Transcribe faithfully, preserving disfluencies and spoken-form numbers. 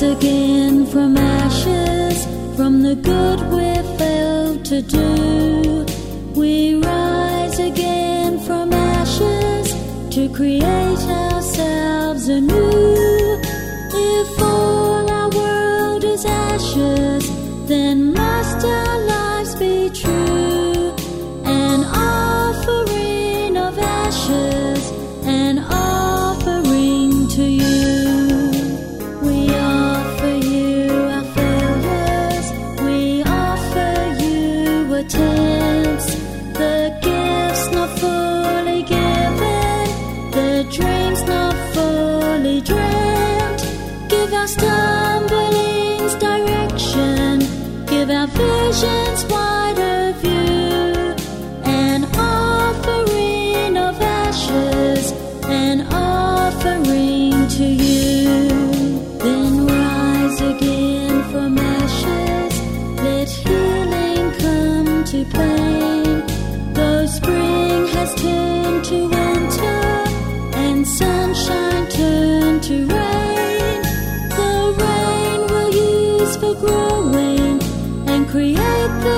again from ashes, from the good we failed to do. We rise again from ashes to create ourselves anew. If all our world is ashes, then must our lives be true. An offering of ashes, an offering to you. We offer you our failures, we offer you attempts, the gifts not fully given, the dreams not fully dreamt. Give our stumblings direction, give our visions wider view. An offering of ashes, an offering to you. Then rise again from ashes, let healing come to pain. Though spring has turned to winter and sunshine turned to rain, the rain we'll use for growing and create the